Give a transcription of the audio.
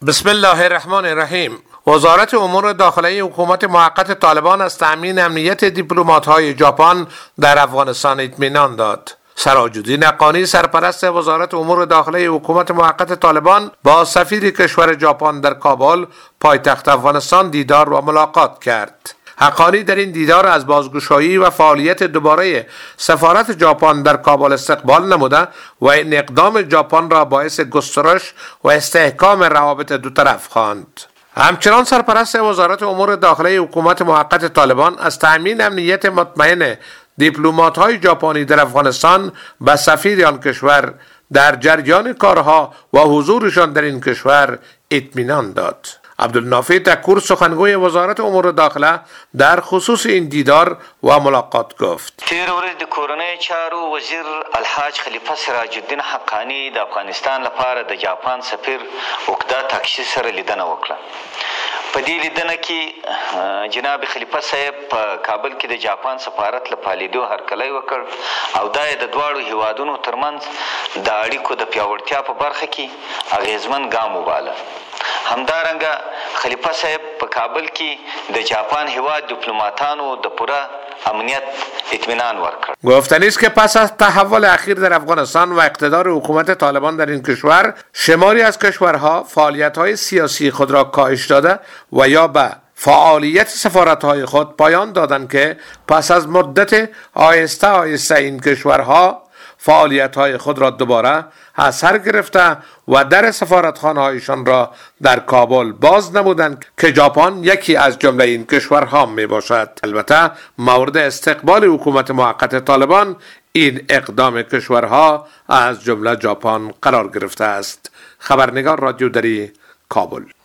بسم الله الرحمن الرحیم. وزارت امور داخلی حکومت موقت طالبان از تأمین امنیت دیپلمات‌های ژاپن در افغانستان اطمینان داد. سراج‌الدین حقانی سرپرست وزارت امور داخلی حکومت موقت طالبان با سفیر کشور ژاپن در کابل پایتخت افغانستان دیدار و ملاقات کرد. حقانی در این دیدار از بازگشایی و فعالیت دوباره سفارت ژاپن در کابل استقبال نموده و این اقدام ژاپن را باعث گسترش و استحکام روابط دو طرف خواند. همچنان سرپرست وزارت امور داخلی حکومت موقت طالبان از تأمین امنیت مطمئن دیپلمات‌های ژاپنی در افغانستان به سفیر آن کشور در جریان کارها و حضورشان در این کشور اطمینان داد. عبدالنافع تکور سخنگوی وزارت امور داخله در خصوص این دیدار و ملاقات گفت: تیر ورځ د کورنۍ چارو وزیر الحاج خلیفه سراج الدین حقانی د افغانستان لپاره د جاپان سفیر اوکدا تاکشي سره لیدنه وکړه. په دې لیدنه کې جناب خلیفه صاحب په کابل کې د جاپان سفارت لپاره لیدو هرکلی وکړ او دا د دواړو هیوادونو ترمنځ د اړیکو د پیاوړتیا په برخه کې اغیزمن ګام وباله. همدارنګه خلیفه صاحب په کابل کې د جاپان هیواد دیپلماتانو د پوره امنیت اطمینان ورکړ. گفتنی است که پس از تحول اخیر در افغانستان و اقتدار حکومت طالبان در این کشور، شماری از کشورها فعالیت‌های سیاسی خود را کاهش داده و یا به فعالیت سفارت‌های خود پایان دادند که پس از مدت آهسته این کشورها فعالیت‌های خود را دوباره از سر گرفته و در سفارتخانه‌هایشان را در کابل باز نمودند که ژاپن یکی از جمله این کشورها می باشد. البته مورد استقبال حکومت موقت طالبان این اقدام کشورها از جمله ژاپن قرار گرفته است. خبرنگار رادیو دری، کابل.